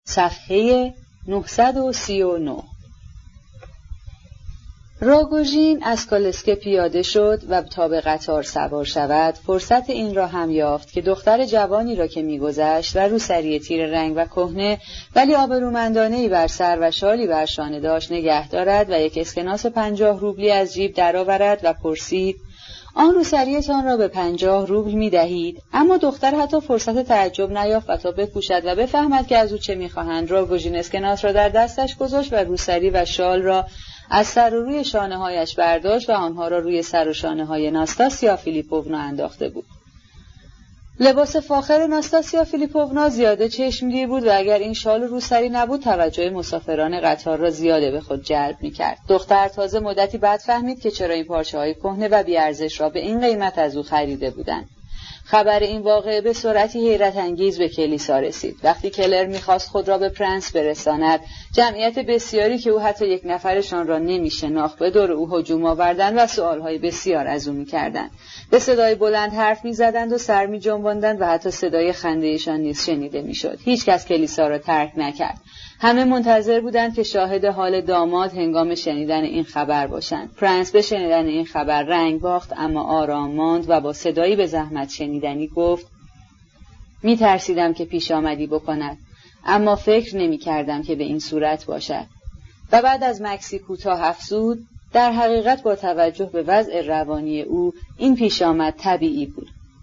صفحه 939. راگوژین از کالسکه پیاده شد و تا به قطار سوار شود فرصت این را هم یافت که دختر جوانی را که می‌گذشت و روسری تیر رنگ و کهنه ولی آبرومندانه‌ای بر سر و شالی بر شانه داشت نگه دارد و یک اسکناس 50 روبلی از جیب درآورد و پرسید: آن روسریتان را به 50 روبل می‌دهید؟ اما دختر حتی فرصت تعجب نیافت و تا بکوشد و بفهمد که از او چه می‌خواهند، راگوژین اسکناس را در دستش گذاشت و روسری و شال را از سر و روی شانه‌هایش برداشت و آنها را روی سر و شانه‌های ناستاسیا فیلیپوونا انداخته بود. لباس فاخر ناستاسیا فیلیپوونا زیاده چشمگیر بود و اگر این شال و روسری نبود توجه مسافران قطار را زیاده به خود جلب می‌کرد. دختر تازه مدتی بعد فهمید که چرا این پارچه‌های کهنه و بی‌ارزش را به این قیمت از او خریده بودند. خبر این واقعه به سرعتی حیرت انگیز به کلیسا رسید. وقتی کلر می‌خواست خود را به پرنس برساند، جمعیت بسیاری که او حتی یک نفرشان را نمی‌شناخت به دور او هجوم آوردند و سؤال‌های بسیار از او می‌کردند. به صدای بلند حرف می‌زدند و سر می‌جنباندند و حتی صدای خنده‌ایشان نیز شنیده می‌شد. هیچ کس کلیسا را ترک نکرد. همه منتظر بودند که شاهد حال داماد هنگام شنیدن این خبر باشند. پرنس به شنیدن این خبر رنگ باخت اما آرام ماند و با صدایی به زحمت شنیدنی گفت: می‌ترسیدم که پیش آمدی بکند، اما فکر نمی‌کردم که به این صورت باشد. و بعد از مکسی کوتاه افزود: در حقیقت با توجه به وضع روانی او این پیش آمد طبیعی بود.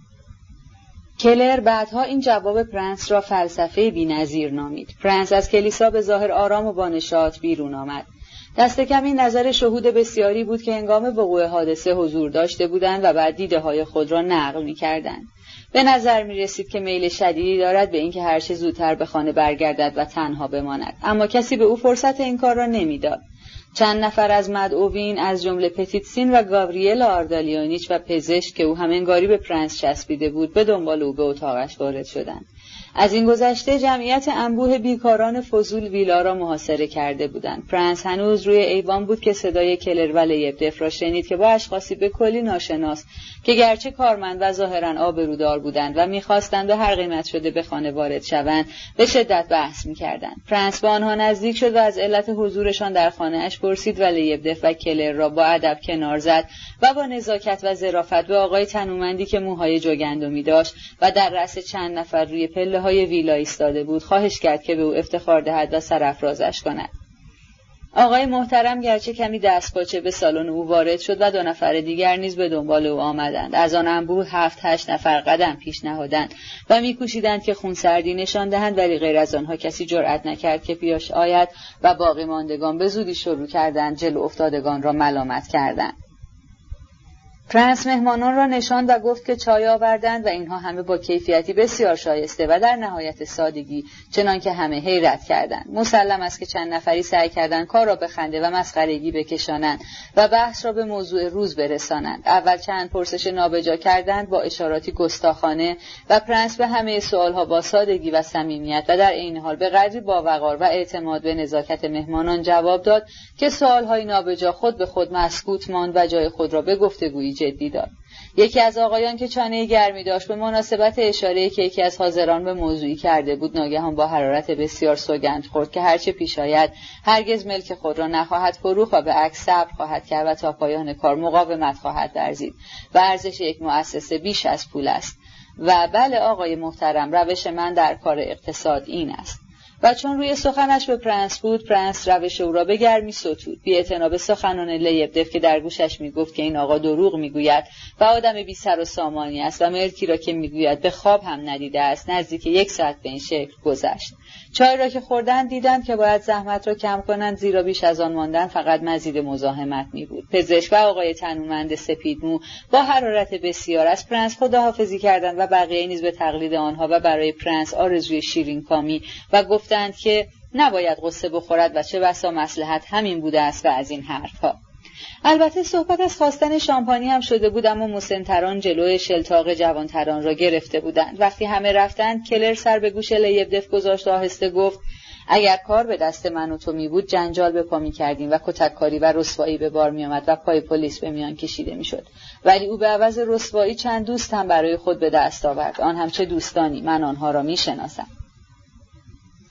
کلر بعدها این جواب پرنس را فلسفه بی‌نظیر نامید. پرنس از کلیسا به ظاهر آرام و با نشاط بیرون آمد. دست کم این نظر شهود بسیاری بود که هنگام وقوع حادثه حضور داشته بودند و بعد دیده‌های خود را نقل می‌کردند. به نظر می‌رسید که میل شدیدی دارد به اینکه هر چه زودتر به خانه برگردد و تنها بماند، اما کسی به او فرصت این کار را نمی‌داد. چند نفر از مدعوین از جمله پتیتسین و گاوریل آردالیونیچ و پزشک که او همانگاری به پرنس چسبیده بود به دنبال او به اتاقش وارد شدند. از این گذشته جمعیت انبوه بیکاران فضول ویلا را محاصره کرده بودند. پرنس هنوز روی ایوان بود که صدای کلر و لیبدف را شنید که با اشخاصی به کلی ناشناس که گرچه کارمند و ظاهراً آبرودار بودند و می‌خواستند به هر قیمت شده به خانه وارد شوند به شدت بحث می‌کردند. پرنس به آنها نزدیک شد و از علت حضورشان در خانه‌اش پرسید و لیبدف و کلر را با ادب کنار زد و با نزاکت و ظرافت به آقای تنومندی که موهای جوگندمی داشت و در رأس چند نفر روی پله‌های ویلا ایستاده بود خواهش کرد که به او افتخار دهد و سرافرازش کند. آقای محترم گرچه کمی دستپاچه به سالن او وارد شد و 2 نفر دیگر نیز به دنبال او آمدند. از آن انبوه 7-8 نفر قدم پیش نهادند و می‌کوشیدند که خونسردی نشان دهند، ولی غیر از آنها کسی جرأت نکرد که پیش آید و باقی ماندگان به زودی شروع کردند جلو افتادگان را ملامت کردند. پرنس مهمانان را نشاند و گفت که چای آوردند و اینها همه با کیفیتی بسیار شایسته و در نهایت سادگی، چنان که همه حیرت کردند. مسلم است که چند نفری سعی کردند کار را به خنده و مسخرگی بکشانند و بحث را به موضوع روز برسانند. اول چند پرسش نابجا کردند با اشاراتی گستاخانه و پرنس به همه سوالها با سادگی و صمیمیت و در عین حال به قدری با وقار و اعتماد به نزاکت مهمانان جواب داد که سوالهای نابجا خود به خود مسکوت ماند و جای خود را به گفتگویی جدی داد. یکی از آقایان که چانه گرمی داشت به مناسبت اشاره‌ای که یکی از حاضران به موضوعی کرده بود ناگهان با حرارت بسیار سوگند خورد که هرچه پیش آید هرگز ملک خود را نخواهد فروخت و به عکس صبر خواهد کرد و تا پایان کار مقاومت خواهد ورزید و ارزش یک مؤسسه بیش از پول است. و بله آقای محترم، روش من در کار اقتصاد این است. و چون روی سخنش به پرنس بود، پرنس روش او را به گرمی ستود. بی‌اعتنا به سخنان لیبدف که در گوشش میگفت که این آقا دروغ میگوید و آدم بی سر و سامانی است و ملکی را که میگوید به خواب هم ندیده است، نزدیک 1 ساعت به این شکل گذشت. چای را که خوردند دیدند که باید زحمت را کم کنند، زیرا بیش از آن ماندن فقط مزید مزاحمت میبود. پزشک و آقای تنومند سپیدمو با حرارت بسیار از پرنس خداحافظی کردند و بقیه نیز به تقلید آنها و برای پرنس آرزوی شیرین کامی و گفتند که نباید غصه بخورد و چه بسا مصلحت همین بوده است و از این حرفها. البته صحبت از خواستن شامپانی هم شده بود، اما مسن‌تران جلوی شلتاق جوانتران را گرفته بودند. وقتی همه رفتند کلر سر به گوش لیبدف گذاشت و آهسته گفت: اگر کار به دست من و تو می بود جنجال به پا می کردیم و کتککاری و رسوایی به بار می آمد و پای پلیس به میان کشیده می شد. ولی او به عوض رسوایی چند دوست هم برای خود به دست آورد. آن هم چه دوستانی، من آنها را می شناسم.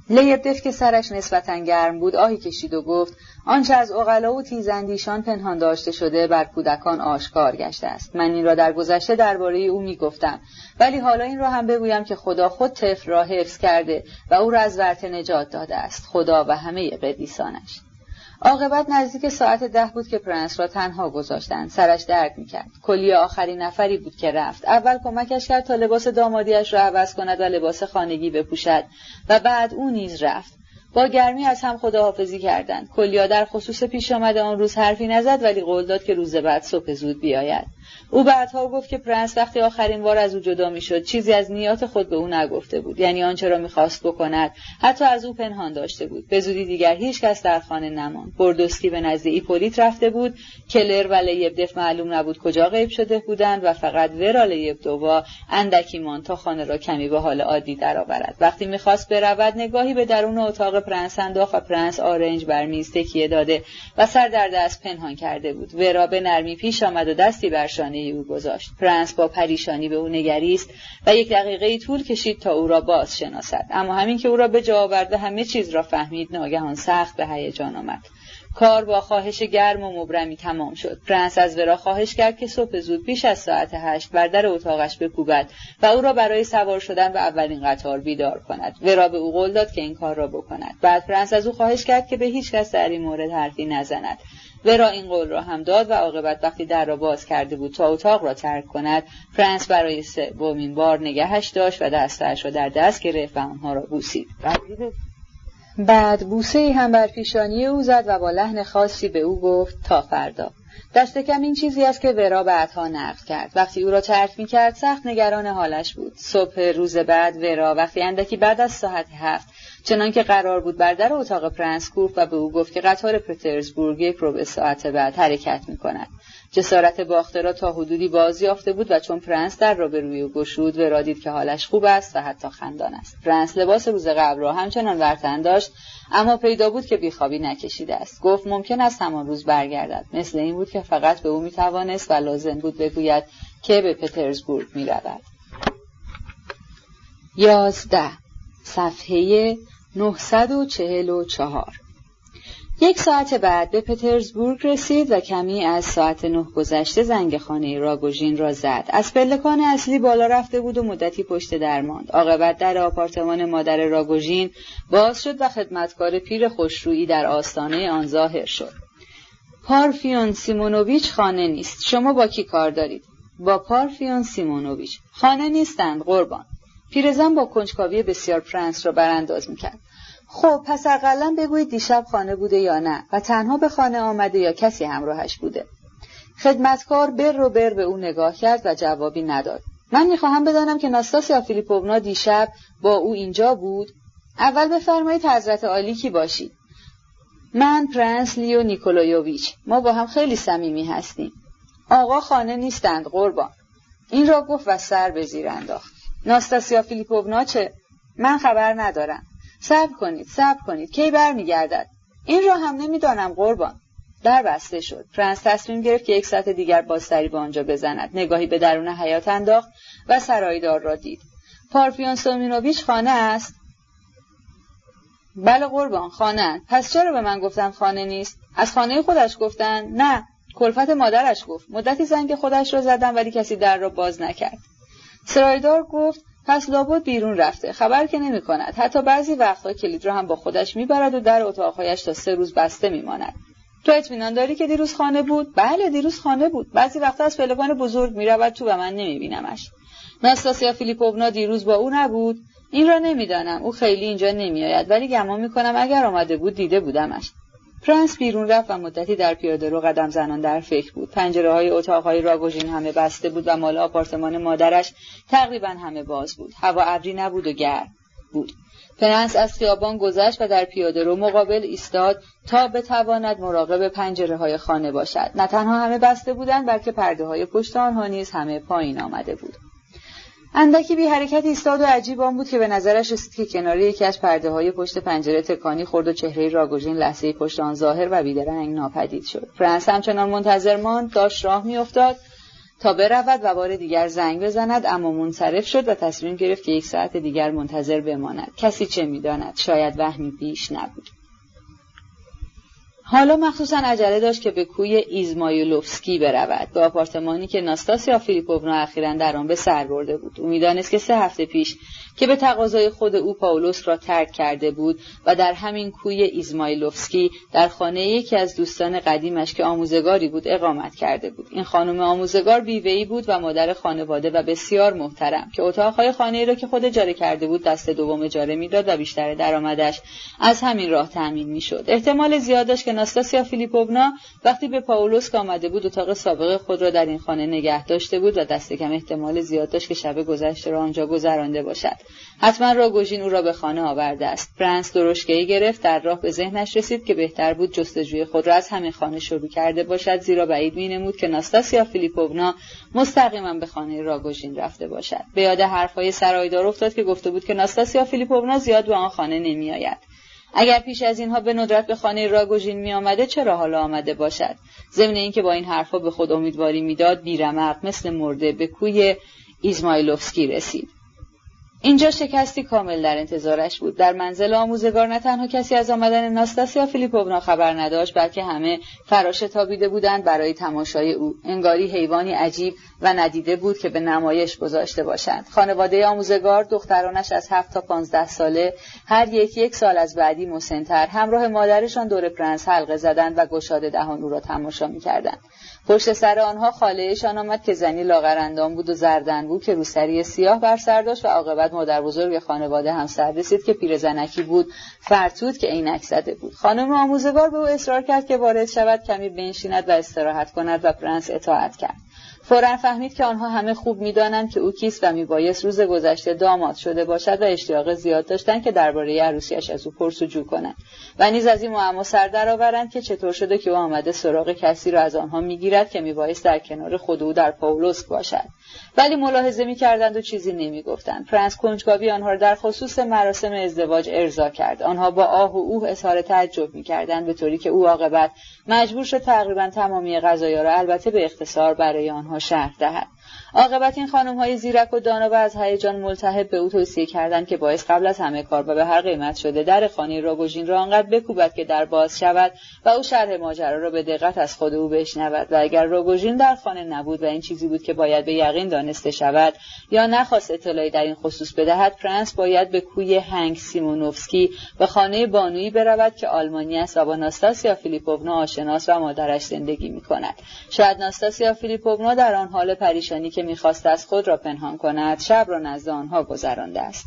لیبدف که سرش نسبتاً گرم بود آهی کشید و گفت آنچه از عقلا و تیزاندیشان پنهان داشته شده بر کودکان آشکار گشته است. من این را در گذشته درباره او میگفتم، ولی حالا این را هم بگویم که خدا خود طفل را حفظ کرده و او را از ورطه نجات داده است، خدا و همه قدیسانش. عاقبت نزدیک ساعت 10 بود که پرنس را تنها گذاشتند. سرش درد میکرد. کلیه آخرین نفری بود که رفت. اول کمکش کرد تا لباس دامادیش را عوض کند و لباس خانگی بپوشد و بعد او نیز رفت. با گرمی از هم خداحافظی کردند. کلیه در خصوص پیش آمده آن روز حرفی نزد، ولی قول داد که روز بعد صبح زود بیاید. او بعدها گفت که پرنس وقتی آخرین بار از او جدا میشد چیزی از نیات خود به او نگفته بود، یعنی آنچه را میخواست بکند حتی از او پنهان داشته بود. به زودی دیگر هیچ کس در خانه نماند. بردوسکی به نزد ایپولیت رفته بود. کلر و لیبدف معلوم نبود کجا غیب شده بودند و فقط ورا لیبدووا اندکی ماند تا خانه را کمی به حال عادی درآورد. وقتی میخواست برود نگاهی به درون اتاق پرنس انداخت و پرنس آرنج بر میز تکیه داده و سر در دست پنهان کرده بود. ورا به نرمی پیش آمد و دستی بر شانه او گذاشت. پرنس با پریشانی به او نگریست و 1 دقیقه طول کشید تا او را باز شناسد، اما همین که او را به جا آورد و همه چیز را فهمید ناگهان سخت به هیجان آمد. کار با خواهش گرم و مبرمی تمام شد. پرنس از ورا خواهش کرد که صبح زود پیش از ساعت 8 بر در اتاقش بکوبد و او را برای سوار شدن به اولین قطار بیدار کند. ورا به او قول داد که این کار را بکند. بعد پرنس از او خواهش کرد که به هیچ کس در این مورد حرفی نزند. ورا این قول را هم داد و عاقبت وقتی در را باز کرده بود تا اتاق را ترک کند، پرنس برای 3مین بار نگهش داشت و دستش را در دست گرفت و آنها را بوسید. بعد بوسه‌ای هم بر پیشانی او زد و با لحن خاصی به او گفت تا فردا. دست کم این چیزی است که ورا بعدها نقل کرد. وقتی او را ترک می‌کرد سخت نگران حالش بود. صبح روز بعد ورا وقتی اندکی بعد از ساعت 7 چنان که قرار بود بر در اتاق پرنس کوفت و به او گفت که قطار پترزبورگ 1/4 ساعت بعد حرکت می‌کند. جسارت باخته را تا حدودی باز یافته بود و چون پرنس در را به روی او گشود ورا دید که حالش خوب است و حتی خندان است. پرنس لباس روز قبل را همچنان ورتن داشت، اما پیدا بود که بیخوابی نکشیده است. گفت ممکن است همان روز برگردد. مثل این بود که فقط به او میتوانست و لازم بود بگوید که به پترزبورگ میرود. 11. صفحه 944. 1 ساعت بعد به پترزبورگ رسید و کمی از ساعت 9 گذشته زنگ خانه راگوژین را زد. از پلکان اصلی بالا رفته بود و مدتی پشت در ماند. عاقبت در آپارتمان مادر راگوژین باز شد و خدمتکار پیر خوشرویی در آستانه آن ظاهر شد. پارفیون سیمونوویچ خانه نیست. شما با کی کار دارید؟ با پارفیون سیمونوویچ. خانه نیستند قربان. پیرزن با کنجکاوی بسیار پرنس را برانداز می‌کرد. خب پس اقلن بگویید دیشب خانه بوده یا نه و تنها به خانه آمده یا کسی همراهش بوده. خدمتکار بر به او نگاه کرد و جوابی نداد. من میخواهم بدانم که ناستاسیا فیلیپوونا دیشب با او اینجا بود. اول بفرمایید حضرت عالی کی باشید. من پرنس لیو نیکولایوویچ. ما با هم خیلی صمیمی هستیم. آقا خانه نیستند قربان. این را گفت و سر به زیر انداخت. ناستاسیا فیلیپوونا چه؟ من خبر ندارم. صبر کنید کی برمیگردد؟ این را هم نمیدانم قربان. در بسته شد. پرنس تصمیم گرفت که 1 ساعت دیگر بازتری به آنجا بزند. نگاهی به درون حیاط انداخت و سرایدار را دید. پارفیون سیمونوویچ خانه است؟ بله قربان خانه. پس چرا به من گفتن خانه نیست؟ از خانه خودش گفتن؟ نه، کلفت مادرش گفت. مدتی زنگ خودش را زدم ولی کسی در را باز نکرد. سرایدار گفت پس لابد بیرون رفته. خبر که نمی کند. حتی بعضی وقتا کلید را هم با خودش میبرد و در اتاقهایش تا 3 روز بسته میماند. تو اطمینان داری که دیروز خانه بود؟ بله دیروز خانه بود. بعضی وقتا از پلکان بزرگ میرود تو و من نمیبینمش. ناستاسیا فیلیپوونا دیروز با او نبود؟ این را نمیدانم. او خیلی اینجا نمیآید ولی گمان میکنم اگر آمده بود دیده بودمش. پرنس بیرون رفت و مدتی در پیاده‌رو قدم زنان در فکر بود. پنجره‌های اتاق‌های راگوژین همه بسته بود و مال آپارتمان مادرش تقریباً همه باز بود. هوا ابری نبود و گرم بود. پرنس از خیابان گذشت و در پیاده‌رو مقابل ایستاد تا بتواند مراقب پنجره‌های خانه باشد. نه تنها همه بسته بودند بلکه پرده‌های پشت آنها نیز همه پایین آمده بود. اندکی بی حرکت ایستاد و عجیب آن بود که به نظرش رسید که کنار یکی از پرده‌های پشت پنجره تکانی خورد و چهره راگوژین لحظه‌ای پشت آن ظاهر و بیدرنگ ناپدید شد. پرنس همچنان منتظر ماند. داشت راه می‌افتاد تا برود و بار دیگر زنگ بزند، اما منصرف شد و تصمیم گرفت که 1 ساعت دیگر منتظر بماند. کسی چه می‌داند، شاید وهمی بیش نبود. حالا مخصوصاً عجله داشت که به کوی ایزمایلوفسکی برود، به آپارتمانی که ناستاسیا فیلیپوونا اخیراً در آن به سر برده بود. او می‌دانست که 3 هفته پیش که به تقاضای خود او پائولوس را ترک کرده بود و در همین کوی ایزمایلوفسکی در خانه یکی از دوستان قدیمش که آموزگاری بود اقامت کرده بود. این خانم آموزگار بیوه‌ای بود و مادر خانواده و بسیار محترم که اتاق‌های خانه‌ای را که خود اجاره کرده بود دست دوم اجاره می‌داد و بیشتر درآمدش از همین راه تامین می‌شد. احتمال زیاد داشت که ناستاسیا فیلیپوونا وقتی به پائولوس آمده بود اتاق سابق خود را در این خانه نگه داشته بود و دست کم احتمال زیاد داشت که شب گذشته را آنجا گذرانده باشد. حتما راگوژین او را به خانه آورده است. پرنس درشکه‌ای گرفت. در راه به ذهنش رسید که بهتر بود جستجوی خود را از همین خانه شروع کرده باشد، زیرا بعید می‌نمود که ناستاسیا فیلیپوونا مستقیما به خانه راگوژین رفته باشد. به یاد حرف‌های سرایدار افتاد که گفته بود که ناستاسیا فیلیپوونا زیاد به آن خانه نمی‌آید. اگر پیش از اینها به ندرت به خانه راگوژین می‌آمده، چرا حالا آمده باشد؟ ضمن اینکه با این حرفا به خود امیدواری می‌داد، بی‌رمق مثل مرده به کوی ایزمایلوفسکی رسید. اینجا شکستی کامل در انتظارش بود. در منزل آموزگار نه تنها کسی از آمدن ناستاسیا فیلیپوونا خبر نداشت، بلکه همه فراشتابیده بودند برای تماشای او. انگاری حیوانی عجیب و ندیده بود که به نمایش گذاشته باشند. خانواده آموزگار، دخترانش از 7 تا 15 ساله، هر یک سال از بعدی مسن‌تر، همراه مادرشان دور پرنس حلقه زدند و گشاده دهان او را تماشا می‌کردند. پشت سر آنها خاله‌شان آمد که زنی لاغرندام بود و زردنبو که روسری سیاه بر سر داشت و عاقبت مادر بزرگ خانواده هم سر رسید که پیرزنکی بود فرتود که عینک زده بود. خانم آموزگار به او اصرار کرد که وارد شود، کمی بنشیند و استراحت کند و پرنس اطاعت کرد. فوراً فهمید که آنها همه خوب می‌دانند که او کیست و میبایست روز گذشته داماد شده باشد و اشتیاق زیاد داشتند که درباره عروسیش از او پرس‌وجو کنند و نیز از این معما سر درآورند که چطور شده که او آمده سراغ کسی را از آنها میگیرد که میبایست در کنار خود او در پائولوس باشد. ولی ملاحظه می‌کردند و چیزی نمی‌گفتند. پرنس کنجکاوی آنها را در خصوص مراسم ازدواج ارضا کرد. آنها با آه و اوه اظهار تعجب می‌کردند، به طوری که او عاقبت مجبور شد تقریباً تمامی قضایا را البته به اختصار برای آنها شرح دهد. عاقبت این خانم‌های زیرک و دانا و از هیجان ملتهب به او توصیه کردند که باعث قبل از همه کار و به هر قیمت شده در خانه راگوژین را آنقدر بکوبد که در باز شود و او شرح ماجرا را به دقت از خود او بشنود و اگر راگوژین در خانه نبود و این چیزی بود که باید به یقین دانسته شود یا نخواست اطلاعی در این خصوص بدهد، پرنس باید به کوی هنگ سیمونوفسکی و خانه بانویی برود که آلمانی است و با ناستاسیا فیلیپوونا آشناست و مادرش زندگی می‌کند. شاید ناستاسیا فیلیپوونا در آن حال پریشانی که می‌خواست از خود را پنهان کند شب را نزد آنها گذرانده است.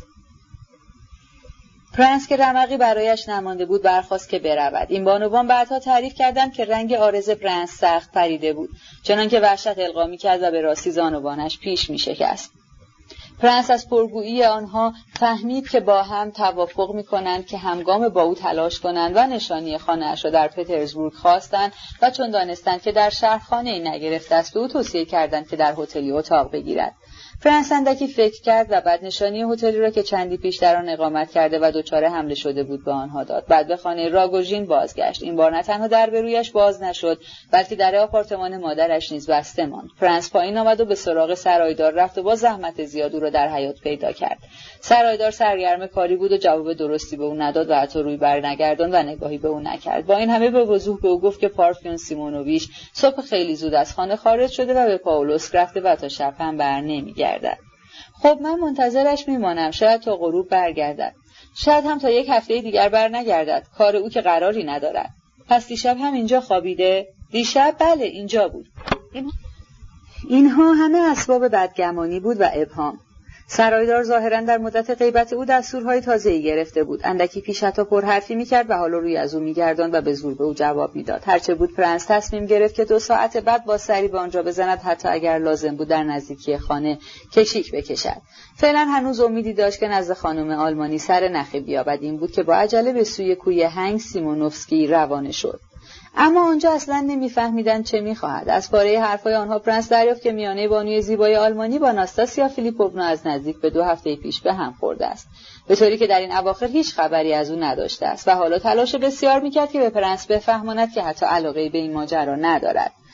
پرنس که رمقی برایش نمانده بود برخاست که برود. این بانوان بعدها تعریف کردند که رنگ عارض پرنس سخت پریده بود، چنان که وحشت القا می‌کرد و به راستی زانوانش پیش می‌شکست. پرنس از پرگویی آنها فهمید که با هم توافق می‌کنند که همگام با او تلاش کنند و نشانی خانه‌اش را در پترزبورگ خواستند و چون دانستند که در شهر خانه‌ای نگرفته است به او توصیه کردند که در هتلی اتاق بگیرد. پرنس اندکی فکر کرد و بعد نشانی هتلی را که چندی پیش در آن اقامت کرده و دچار حمله شده بود به آنها داد. بعد به خانه راگوژین بازگشت. این بار نه تنها در به رویش باز نشد، بلکه در آپارتمان مادرش نیز بسته ماند. پرنس پایین آمد و به سراغ سرایدار رفت و با زحمت زیاد او را در حیاط پیدا کرد. سرایدار سرگرم کاری بود و جواب درستی به او نداد و حتی روی برنگرداند و نگاهی به او نکرد. با این همه به وضوح به او گفت که پارفیون سیمونوویچ صبح خیلی زود از خانه خارج شده و به پائولوس رفته و تا شب هم برنمیگرده. خب من منتظرش میمانم، شاید تا غروب برگردد، شاید هم تا 1 هفته دیگر برنگردد. کار او که قراری ندارد. پس دیشب هم اینجا خوابیده؟ دیشب بله اینجا بود. اینها همه اسباب بدگمانی بود و ابهام. سرایدار ظاهراً در مدت غیبت او دستورهای تازه‌ای گرفته بود. اندکی پیش حتی پرحرفی می‌کرد و حالا روی از او می‌گرداند و به زور به او جواب می‌داد. هرچه بود پرنس تصمیم گرفت که 2 ساعت بعد با سری به آنجا بزند، حتی اگر لازم بود در نزدیکی خانه کشیک بکشد. فعلا هنوز امیدی داشت که نزد خانم آلمانی سر نخی بیابد. این بود که با عجله به سوی کوی هنگ سیمونوفسکی روانه شد. اما آنجا اصلا نمیفهمیدند چه میخواهد. از پاره حرفای آنها پرنس دریافت که میانه بانوی زیبای آلمانی با ناستاسیا فیلیپوونا از نزدیک به 2 هفته پیش به هم خورده است، به طوری که در این اواخر هیچ خبری از او نداشته است و حالا تلاش بسیار میکرد که به پرنس بفهماند که حتی علاقه به این ماجرا ندارد.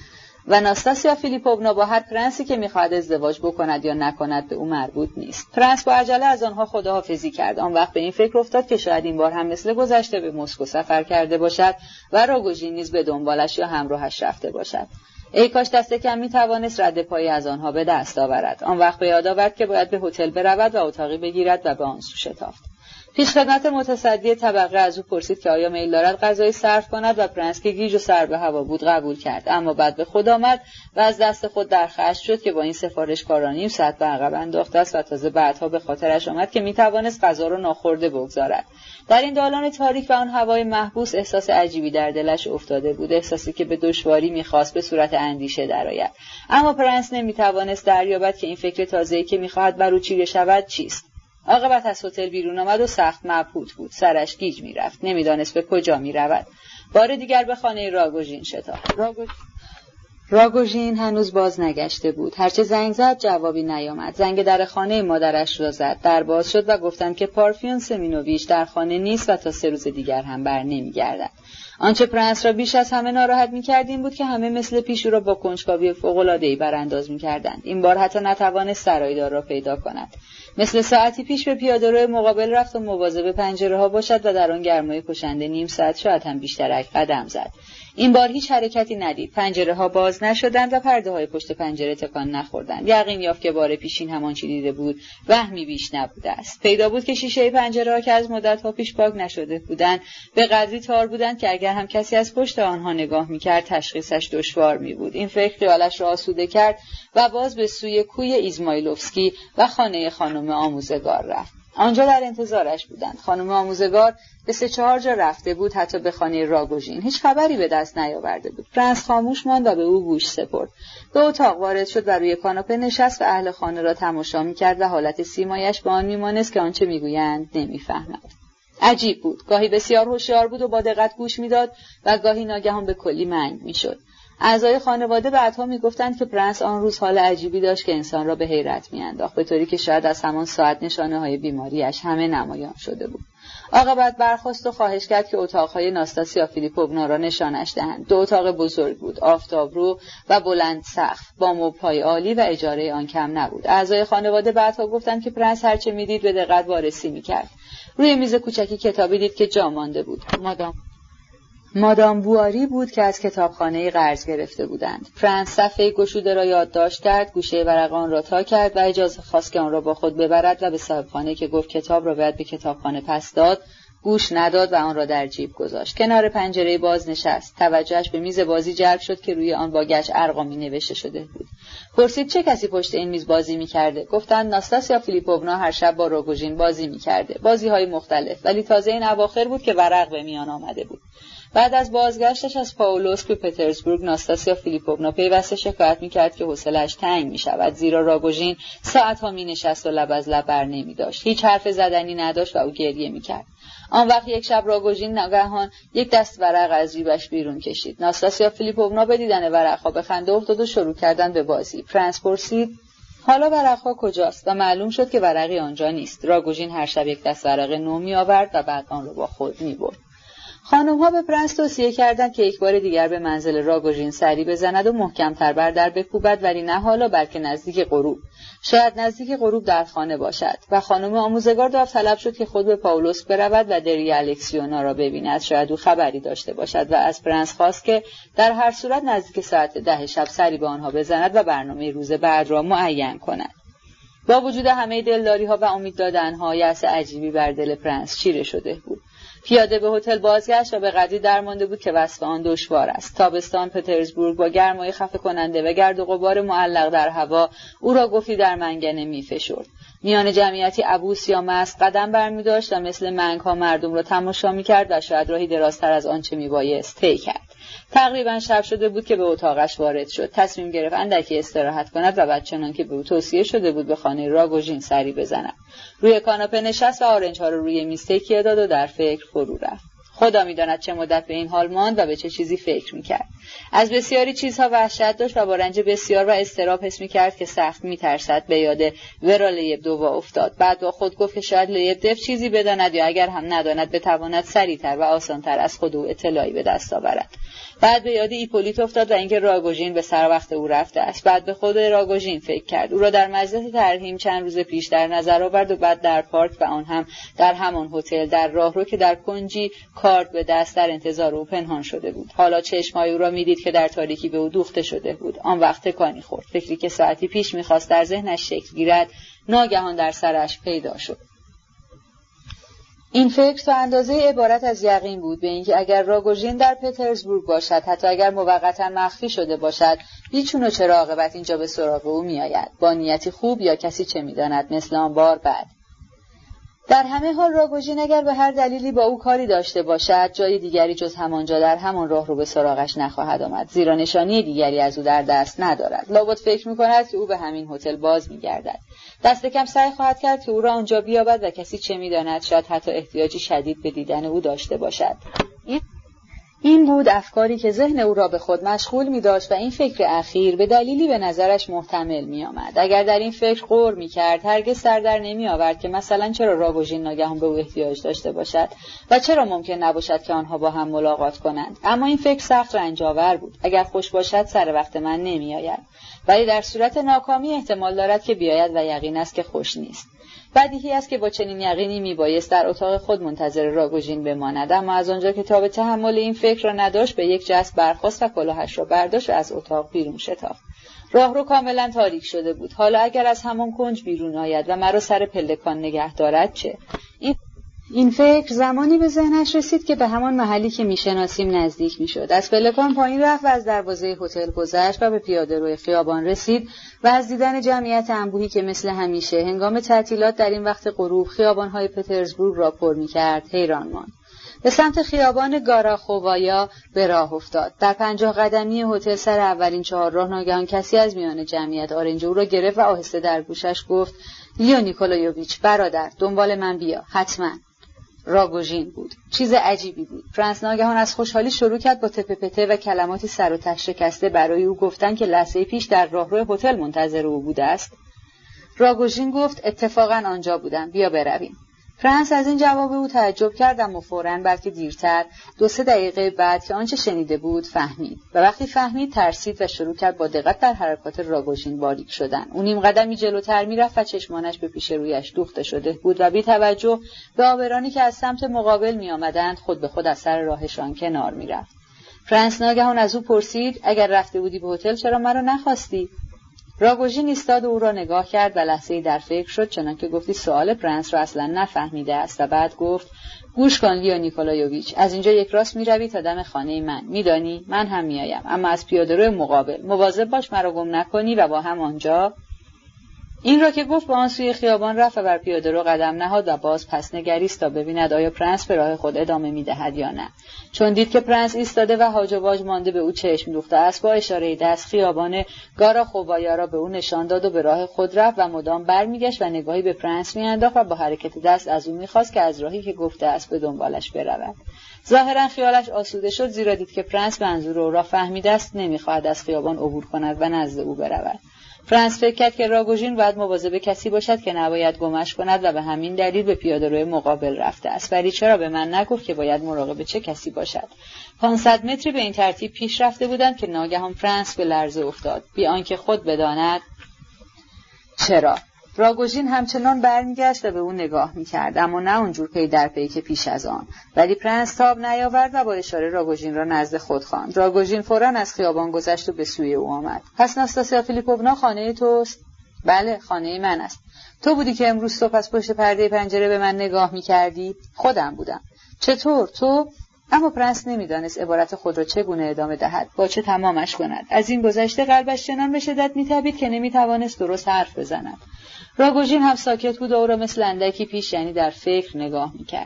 و ناستاسیا فیلیپوونا با هر پرنسی که می‌خواهد ازدواج بکند یا نکند به او مربوط نیست. پرنس با عجله از آنها خداحافظی کرد. آن وقت به این فکر افتاد که شاید این بار هم مثل گذشته به مسکو سفر کرده باشد و راگوژین نیز به دنبالش یا همراهش رفته باشد. ای کاش دست کم می‌توانست رد پایی از آنها به دست آورد. آن وقت به یاد آورد که باید به هتل برود و اتاقی بگیرد و به آن سو شتافت. پیشخدمت متصدی طبقه از او پرسید که آیا میل دارد غذایی سرو کند و پرنس که گیج و سر به هوا بود قبول کرد، اما بعد به خود آمد و از دست خود در خشم شد که با این سفارش کارانی ساعت به عقب انداخته است و تازه بعدها به خاطرش آمد که میتوانست غذا را ناخورده بگذارد. در این دالان تاریک و آن هوای محبوس احساس عجیبی در دلش افتاده بود، احساسی که به دشواری میخواست به صورت اندیشه درآید. اما پرنس نمیتوانست دریابد که این فکر تازه‌ای که میخواهد بر او چیره شود چیست. عاقبت از هتل بیرون آمد و سخت مبهوت بود. سرش گیج میرفت، نمیدانست به کجا میرود. بار دیگر به خانه راگوژین شتافت. راگوژین هنوز باز نگشته بود. هرچه زنگ زد جوابی نیامد. زنگ در خانه مادرش را زد. در باز شد و گفتند که پارفیون سمینوویچ در خانه نیست و تا 3 روز دیگر هم بر نمیگردد. آنچه پرنس را بیش از همه ناراحت می‌کرد این بود که همه مثل پیش او را با کنجکاوی فوق‌العاده‌ای برانداز می‌کردند. این بار حتی نتوانست سرایدار را پیدا کند. مثل ساعتی پیش به پیاده‌رو مقابل رفت و مواظب پنجره‌ها باشد و در آن گرمای کشنده نیم ساعت شاید هم بیشتر قدم زد. این بار هیچ حرکتی ندید. پنجره‌ها باز نشدند و پرده‌های پشت پنجره تکان نخوردند. یقین یافت که بار پیشین همان چی دیده بود، وهمی بیش نبوده است. پیدا بود که شیشه پنجره‌ها که از مدت‌ها پیش پاک نشده بودند، به قدری تار بودند که اگر هم کسی از پشت آنها نگاه می‌کرد، تشخیصش دشوار می‌بود. این فکر خیالش را آسوده کرد و باز به سوی کوی ایزمایلوفسکی و خانه خانم آموزگار رفت. آنجا در انتظارش بودند. خانم آموزگار به 3-4 جا رفته بود، حتی به خانه راگوژین. هیچ خبری به دست نیاورده بود. پرنس خاموش ماند و به او گوش سپرد. به اتاق وارد شد و روی کاناپه نشست و اهل خانه را تماشا می‌کرد و حالت سیمایش به آن می‌مانست که آنچه می‌گویند نمی‌فهمد. عجیب بود. گاهی بسیار هوشیار بود و با دقت گوش می‌داد و گاهی ناگهان به کلی منگ می‌شد. اعضای خانواده بعدها میگفتند که پرنس آن روز حال عجیبی داشت که انسان را به حیرت میانداخت، به طوری که شاید از همان ساعت نشانه‌های بیماریش همه نمایان شده بود. عاقبت برخاست و خواهش کرد که اتاق‌های ناستاسیا فیلیپوونا را نشانش دهند. 2 اتاق بزرگ بود، آفتابرو و بلند سقف، با مبل‌های عالی و اجاره آن کم نبود. اعضای خانواده بعدها گفتند که پرنس هرچه میدید به دقت وارسی میکرد. روی میز کوچکی کتابی دید که جا مانده بود. مادام بواری بود که از کتابخانه قرض گرفته بودند. پرنس صفحه گشوده را یادداشت کرد، گوشه ورق آن را تا کرد و اجازه خواست که آن را با خود ببرد و به صاحبخانه که گفت کتاب را باید به کتابخانه پس داد، گوش نداد و آن را در جیب گذاشت. کنار پنجره باز نشست. توجهش به میز بازی جلب شد که روی آن با گچ ارقامی نوشته شده بود. پرسید چه کسی پشت این میز بازی می‌کرده؟ گفتند ناستاسیا فیلیپوونا هر شب با راگوژین بازی می‌کرده. بازی‌های مختلف، ولی تازه این اواخر بود که ورق به میان آمده بود. بعد از بازگشتش از پاولوسک به پترزبورگ، ناستاسیا فیلیپوونا پیوسته شکایت می‌کرد که حوصله‌اش تنگ می‌شود، زیرا راگوژین ساعت‌ها می‌نشست و لب از لب بر نمی‌داشت. هیچ حرف زدنی نداشت و او گریه می‌کرد. آن وقت یک شب راگوژین ناگهان یک دست ورق از جیبش بیرون کشید. ناستاسیا فیلیپوونا به دیدن ورق‌ها به خنده افتاد و شروع کردن به بازی. پرنس پرسید حالا ورق‌ها کجاست؟ و معلوم شد که ورقی آنجا نیست. راگوژین هر شب یک دست ورق نو می‌آورد و بعد آن را با خود می‌برد. خانم‌ها به پرنس توصیه کردند که یک بار دیگر به منزل راگوژین سری بزند و محکم‌تر بر در بکوبد، ولی نه حالا بلکه نزدیک غروب. شاید نزدیک غروب در خانه باشد. و خانم آموزگار داوطلب شد که خود به پاولوسک برود و دری الکسیونا را ببیند، شاید او خبری داشته باشد، و از پرنس خواست که در هر صورت نزدیک ساعت 10 شب سری به آنها بزند و برنامه روز بعد را معین کند. با وجود همه دلداری‌ها و امید دادن‌ها، یأس عجیبی بر دل پرنس چیره شده بود. پیاده به هتل بازگشت و به قدری درمانده بود که وصف آن دشوار است. تابستان پترزبورگ با گرمای خفه کننده و گرد و غبار معلق در هوا او را گفتی در منگنه می‌فشرد. میان جمعیتی عبوس یا مست قدم برمی‌داشت و مثل منگ‌ها مردم را تماشا می‌کرد و شاید راهی درازتر از آنچه می‌بایست طی کرد. تقریبا شب شده بود که به اتاقش وارد شد. تصمیم گرفت اندکی استراحت کند و بعد چنان که به او توصیه شده بود به خانه راگوژین سری بزند. روی کاناپه نشست و آرنج‌ها را روی میز تکیه داد و در فکر فرو رفت. خدا می‌داند چه مدت به این حال ماند و به چه چیزی فکر می‌کرد. از بسیاری چیزها وحشت داشت و با رنج بسیار و اضطراب حس می‌کرد که سخت می‌ترسد. به یاد ورا لیبدووا افتاد. بعد با خود گفت که شاید لیبدو چیزی بداند یا اگر هم نداند بتواند سریعتر و آسان‌تر از خود او اطلاعی به دست آورد. بعد به یاد ایپولیت افتاد و اینکه راگوژین به سر وقت او رفته است. بعد به خود راگوژین فکر کرد. او را در مجلس ترحیم چند روز پیش در نظر آورد و بعد در پارک و آن هم در همان هتل در راهرو که در کنجی کارت به دست در انتظار او پنهان شده بود. حالا چشم‌های او را می‌دید که در تاریکی به او دوخته شده بود. آن وقت تکانی خورد. فکری که ساعتی پیش می‌خواست در ذهنش شکل گیرد ناگهان در سرش پیدا شد. این فکر تا اندازه عبارت از یقین بود به اینکه اگر راگوژین در پترزبورگ باشد، حتی اگر موقتا مخفی شده باشد، بیچون و چرا عاقبت اینجا به سراغ او میآید، با نیتی خوب یا کسی چه می‌داند مثل آن بار بعد. در همه حال راگوژین اگر به هر دلیلی با او کاری داشته باشد، جای دیگری جز همانجا در همان راه رو به سراغش نخواهد آمد، زیرا نشانی دیگری از او در دست ندارد. لابد فکر می‌کند که او به همین هتل باز می‌گردد. دست کم سعی خواهد کرد که او را آنجا بیابد و کسی چه می‌داند شاید حتی احتیاجی شدید به دیدن او داشته باشد. این بود افکاری که ذهن او را به خود مشغول می‌داشت و این فکر اخیر به دلیلی به نظرش محتمل می‌آمد. اگر در این فکر غور می‌کرد هرگز سر در نمی‌آورد که مثلا چرا راگوژین ناگهان به او احتیاج داشته باشد و چرا ممکن نباشد که آنها با هم ملاقات کنند. اما این فکر سخت رنج‌آور بود. اگر خوش باشد سر وقت من نمی‌آید، ولی در صورت ناکامی احتمال دارد که بیاید و یقین است که خوش نیست. بدیهی است که با چنین یقینی میبایست در اتاق خود منتظر راگوژین بماند، اما از آنجا که تاب تحمل این فکر را نداشت به یک جست برخاست و کلاهش را برداشت و از اتاق بیرون شتافت. راهرو کاملا تاریک شده بود. حالا اگر از همان کنج بیرون آید و مرا سر پلکان نگه دارد چه؟ این فکر زمانی به ذهنش رسید که به همان محلی که میشناسیم نزدیک میشد. از پلکان پایین رفت و از دروازه هتل گذشت و به پیاده‌روی خیابان رسید و از دیدن جمعیت انبوهی که مثل همیشه هنگام تعطیلات در این وقت غروب خیابان‌های پترزبورگ را پر می‌کرد حیران ماند. به سمت خیابان گاراخووایا به راه افتاد. در 50 قدمی هتل سر اولین چهارراه ناگهان کسی از میان جمعیت آرنج او را گرفت و آهسته در گوشش گفت: لیو نیکولایوویچ برادر، دنبال من بیا، حتما. راگوژین بود. چیز عجیبی بود. فرانس ناگهان از خوشحالی شروع کرد با تپپته و کلماتی سر و ته شکسته برای او گفتن که لحظه پیش در راهرو هتل منتظر او بوده است. راگوژین گفت: اتفاقا آنجا بودم، بیا برویم. فرانس از این جواب او تعجب کرد، اما فوراً بلکه دیرتر 2-3 دقیقه بعد که آنچه شنیده بود فهمید و وقتی فهمید ترسید و شروع کرد با دقت در حرکات راگوژین باریک شدن. او نیم قدمی جلوتر میرفت و چشمانش به پیش رویش دوخته شده بود و بی توجه به آبرانی که از سمت مقابل می آمدند خود به خود از سر راهشان کنار میرفت. فرانس ناگهان از او پرسید: اگر رفته بودی به هتل چرا مرا نخواستی؟ راگوژین ایستاد و او را نگاه کرد و لحظه‌ای در فکر شد، چنانکه گفتی سوال پرنس را اصلا نفهمیده است، و بعد گفت: گوش کن لیو نیکولایوویچ، از اینجا یک راست میروی تا دم خانه من، میدانی من هم میایم، اما از پیاده‌روی مقابل مواظب باش مرا گم نکنی و با هم آنجا. این را که گفت به آن سوی خیابان رفت و بر پیاده‌رو قدم نهاد و باز پس نگریست تا ببیند آیا پرنس به راه خود ادامه می‌دهد یا نه. چون دید که پرنس ایستاده و هاج و واج مانده به او چشم دوخته است، با اشاره دست خیابان گاراخووایا را به او نشان داد و به راه خود رفت و مدام برمیگشت و نگاهی به پرنس می‌انداخت و با حرکت دست از او می‌خواست که از راهی که گفته است به دنبالش برود. ظاهراً خیالش آسوده شد، زیرا دید که پرنس منظور او را فهمیده است، نمی‌خواهد از خیابان عبور کند و نزد او برود. فرانس فکر کرد که راگوژین باید مواظب کسی باشد که نباید گمش کند و به همین دلیل به پیاده‌روی مقابل رفته است. ولی چرا به من نگفت که باید مراقب چه کسی باشد؟ 500 متری به این ترتیب پیش رفته بودند که ناگهان فرانس به لرزه افتاد، بی آنکه خود بداند چرا. راگوژین همچنان برمیگشت و به او نگاه میکرد، اما نه اونجور پی در پی که پیش از آن. ولی پرنس تاب نیاورد و با اشاره راگوژین را نزد خود خواند. راگوژین فوراً از خیابان گذشت و به سوی او آمد. پس ناستاسیا فیلیپوونا خانه توست؟ بله، خانه من است. تو بودی که امروز صبح از پشت پرده پنجره به من نگاه میکردی؟ خودم بودم. چطور تو؟ اما پرنس نمیدانست عبارت خود را چگونه ادامه دهد، با چه تمامش کند. از این گذشته قلبش چنان به شدت میتپید که نمیتوانست درست حرف بزند. راگوژین هم ساکت بود و او را مثل اندکی پیش، یعنی در فکر، نگاه میکرد.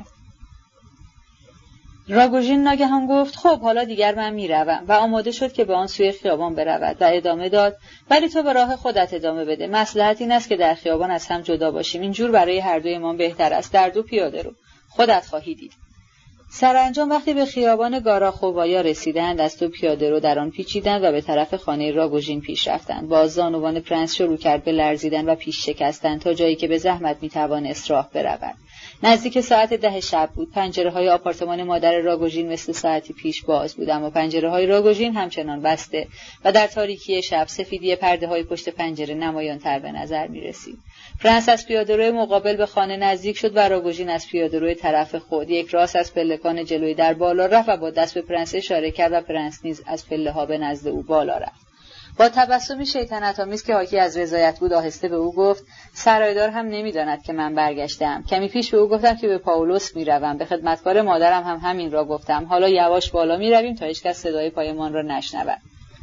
راگوژین ناگهان گفت: خب حالا دیگر من میروم، و آماده شد که به آن سوی خیابان برود و ادامه داد: ولی تو به راه خودت ادامه بده. مصلحت این است که در خیابان از هم جدا باشیم، اینجور برای هر دوی ما بهتر است. در دو پیاده رو خودت خواهی دید. سرانجام وقتی به خیابان گاراخووایا رسیدند، از تو پیاده رو در آن پیچیدند و به طرف خانه راگوژین پیش رفتند. باز زانوان پرنس شروع کرد به لرزیدن و پیش شکستن تا جایی که به زحمت میتوانست راه برود. نزدیک ساعت 10 شب بود. پنجره‌های آپارتمان مادر راگوژین مثل ساعتی پیش باز بود، اما پنجره‌های راگوژین همچنان بسته و در تاریکی شب سفیدی پرده‌های پشت پنجره نمایان‌تر به نظر می‌رسید. پرنس از پیاده‌روی مقابل به خانه نزدیک شد و راگوژین از پیاده‌روی طرف خود یک راست از پلکان جلوی در بالا رفت و با دست به پرنس اشاره کرد و پرنس نیز از پله‌ها به نزد او بالا رفت. با تبسمی شیطنت‌آمیز که حاکی از رضایت بود آهسته به او گفت: سرایدار هم نمی‌داند که من برگشتم. کمی پیش به او گفتم که به پائولوس می‌روم. به خدمتکار مادرم هم همین را گفتم. حالا یواش بالا می‌رویم تا هیچکس صدای پایمان را نشنود.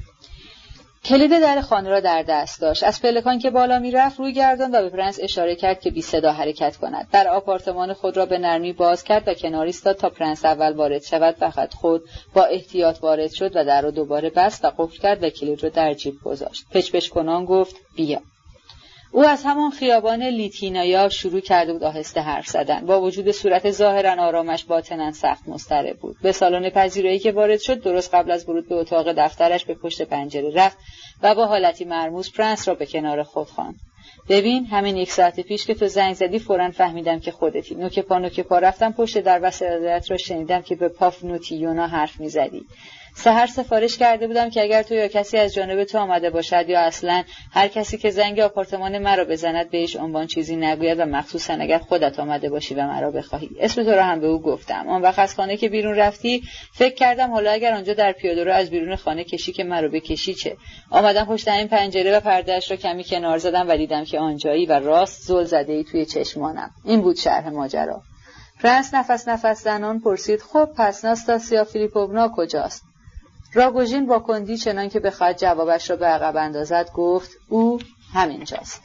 کلید در خانه را در دست داشت. از پلکان که بالا می‌رفت روی گرداند و به پرنس اشاره کرد که بی صدا حرکت کند. در آپارتمان خود را به نرمی باز کرد و کنار ایستاد تا پرنس اول وارد شود. فقط خود با احتیاط وارد شد و در را دوباره بست و قفل کرد و کلید را در جیب گذاشت. پچ‌پچ کنان گفت: بیا. او از همان خیابان لیتینایا شروع کرده بود آهسته حرف زدن. با وجود صورت ظاهرا آرامش باطنا سخت مضطرب بود. به سالن پذیرایی که وارد شد، درست قبل از ورود به اتاق دفترش به پشت پنجره رفت و با حالتی مرموز پرنس را به کنار خود خواند. ببین، همین 1 ساعت پیش که تو زنگ زدی فوراً فهمیدم که خودتی. نوک پا رفتم پشت در و صدایت را شنیدم که به پافنوتیونا حرف می‌زدی. سحر سفارش کرده بودم که اگر تو یا کسی از جانب تو آمده باشد یا اصلاً هر کسی که زنگ آپارتمان مرا بزند بهش عنوان چیزی نگوید و مخصوصاً اگر خودت آمده باشی و مرا بخواهی. اسم تو را هم به او گفتم. آن وقت از خانه که بیرون رفتی فکر کردم حالا اگر آنجا در پیاده‌رو از بیرون خانه کشی که مرا بکشی چه. آمدم پشت این پنجره و پرده‌اش را کمی کنار زدم و دیدم که آنجایی و راست زل زده‌ای توی چشمانم. این بود شرح ماجرا. پرنس نفس زنان پرسید: خب پس ناستاسیا فیلیپوونا کجاست؟ راگوژین با کندی چنان که بخواهد جوابش را به عقب اندازد گفت: او همینجاست.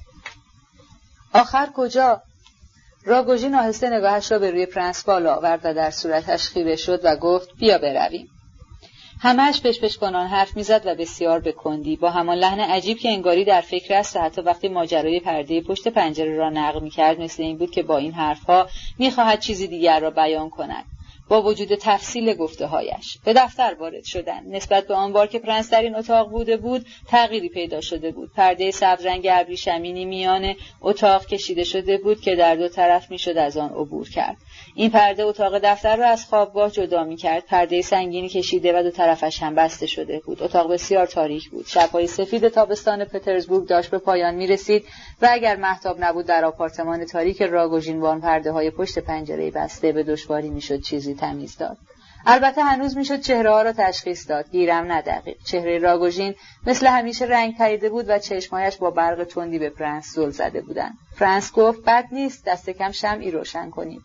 آخر کجا؟ راگوژین آهسته نگاهش را به روی پرنس بالا آورد و در صورتش خیره شد و گفت: بیا برویم. همه‌اش پچ‌پچ کنان حرف می‌زد و بسیار به کندی، با همان لحن عجیب که انگاری در فکر است و حتی وقتی ماجرای پرده پشت پنجره را نقل می‌کرد مثل این بود که با این حرف‌ها می‌خواهد چیزی دیگر را بیان کند. با وجود تفصیل گفته‌هایش به دفتر وارد شدند. نسبت به آن بار که پرنس در این اتاق بوده بود تغییری پیدا شده بود. پرده سبز رنگ ابریشمینی میان اتاق کشیده شده بود که در دو طرف میشد از آن عبور کرد. این پرده اتاق دفتر را از خوابگاه جدا می‌کرد. پرده سنگینی کشیده و دو طرفش هم بسته شده بود. اتاق بسیار تاریک بود. شب‌های سفید تابستان پترزبورگ داشت به پایان می‌رسید و اگر مهتاب نبود در آپارتمان تاریک راگوژین با پرده‌های پشت پنجره بسته به دشواری میشد چیزی تمیز داد. البته هنوز میشد چهره‌ها را تشخیص داد، گیرم نه دقیق. چهره راگوژین مثل همیشه رنگ پریده بود و چشمایش با برق تندی به پرنس زل زده بودند. پرنس گفت: بد نیست، دست کم شمعی روشن کنیم.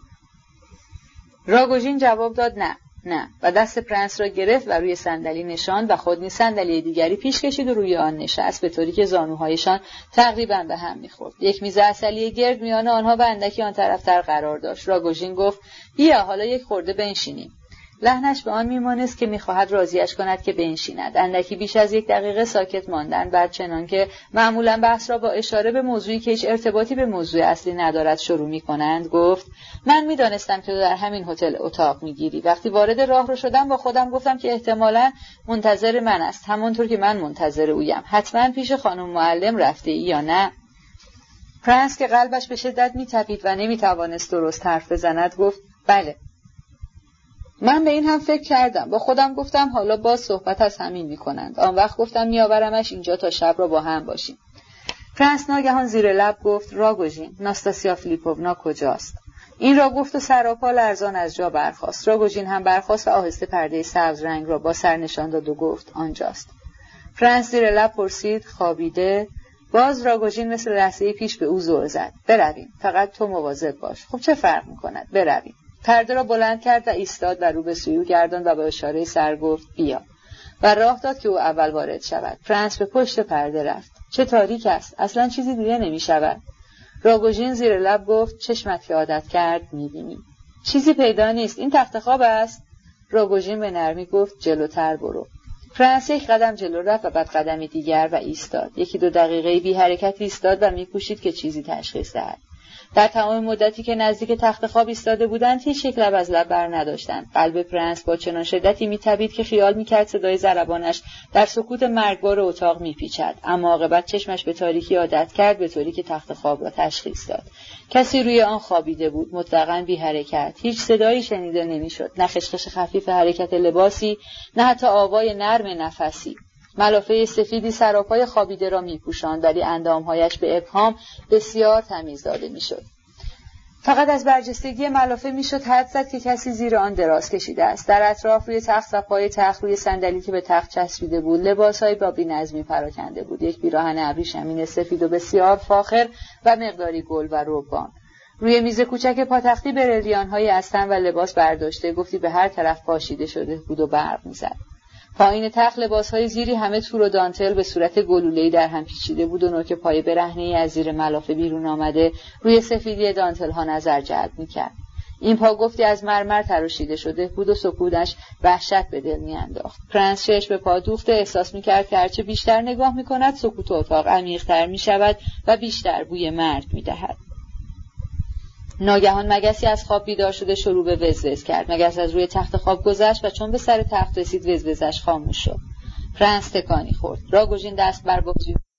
راگوژین جواب داد: نه و دست پرنس را گرفت و روی صندلی نشاند و خود نیز صندلی دیگری پیش کشید و روی آن نشست، به طوری که زانوهایشان تقریبا به هم می‌خورد. یک میز عسلی گرد میان آنها و اندکی آن طرفتر قرار داشت. راگوژین گفت: بیا حالا یک خورده بنشینیم. لحنش به آن میمانست که میخواهد راضیش کند که بنشیند. اندکی بیش از 1 دقیقه ساکت ماندند. بعد چنان که معمولا بحث را با اشاره به موضوعی که هیچ ارتباطی به موضوع اصلی ندارد شروع میکنند گفت: من میدانستم که تو در همین هتل اتاق میگیری. وقتی وارد راه رو شدم با خودم گفتم که احتمالاً منتظر من است، همونطور که من منتظر اویم. حتما پیش خانم معلم رفته ای یا نه؟ پرنس که قلبش به شدت میتپید و نمیتوانست درست حرف بزند گفت: بله. من به این هم فکر کردم. با خودم گفتم حالا باز صحبت از همین میکنند. آن وقت گفتم میآورمش اینجا تا شب را با هم باشیم. پرنس ناگهان زیر لب گفت: راگوژین، ناستاسیا فیلیپوونا کجاست؟ این را گفت و سراپا لرزان از جا برخاست. راگوژین هم برخاست و آهسته پرده سبز رنگ را با سر نشان داد و گفت: آنجاست. پرنس زیر لب پرسید: خوابیده؟ باز راگوژین مثل لحظه پیش به او زل زد: برویم، فقط تو مواظب باش. خب چه فرق میکند؟ برویم. پرده را بلند کرد و ایستاد و رو به سوی او گرداند و با اشاره سر گفت: بیا، و راه داد که او اول وارد شود. پرنس به پشت پرده رفت. چه تاریک است، اصلا چیزی دیده نمی شود. راگوژین زیر لب گفت: چشمت که عادت کرد میبینی. چیزی پیدا نیست، این تخت خواب است. راگوژین به نرمی گفت: جلوتر برو. پرنس 1 قدم جلو رفت و بعد قدمی دیگر و ایستاد. 1-2 دقیقه بی حرکت ایستاد و میکوشید که چیزی تشخیص دهد. در تمام مدتی که نزدیک تخت خواب ایستاده بودند هیچ یک لب از لب بر نداشتند. قلب پرنس با چنان شدتی می‌تپید که خیال می‌کرد صدای ضربانش در سکوت مرگبار اتاق می‌پیچد، اما عاقبت چشمش به تاریکی عادت کرد، به طوری که تخت خواب را تشخیص داد. کسی روی آن خوابیده بود، مطلقاً بی حرکت. هیچ صدایی شنیده نمی‌شد، نه خشخش خفیف حرکت لباسی، نه حتی آوای نرم نفسی. ملافه سفیدی سراپای خوابیده را می‌پوشاند، ولی اندام‌هایش به ابهام بسیار تمیز داده می‌شد. فقط از برجستگی ملافه میشد حد زد که کسی زیر آن دراز کشیده است. در اطراف روی تخت و پای تخت روی صندلی که به تخت چسبیده بود لباس‌های با بی‌نظمی پراکنده بود. یک پیراهن ابریشمین سفید و بسیار فاخر و مقداری گل و ربان. روی میز کوچک پاتختی برلیان‌های از تن و لباس برداشته گفتی به هر طرف پاشیده شده بود و برق می‌زد. پایین تخت لباس‌های زیری همه تور و دانتل به صورت گلوله‌ای در هم پیچیده بود و نوک پای برهنه‌ای از زیر ملافه بیرون آمده روی سفیدی دانتل‌ها نظر جلب می‌کرد. این پا گفتی از مرمر تراشیده شده بود و سکوتش وحشت به دل می‌انداخت. پرنس چشم به پا دوخته احساس می‌کرد که هرچه بیشتر نگاه می‌کند سکوت اتاق عمیق‌تر می‌شود و بیشتر بوی مرگ می‌دهد. ناگهان مگسی از خواب بیدار شده شروع به وزوز کرد. مگس از روی تخت خواب گذشت و چون به سر تخت رسید وزوزش خاموش شد. پرنس تکانی خورد. راگوژین دست بر بازوی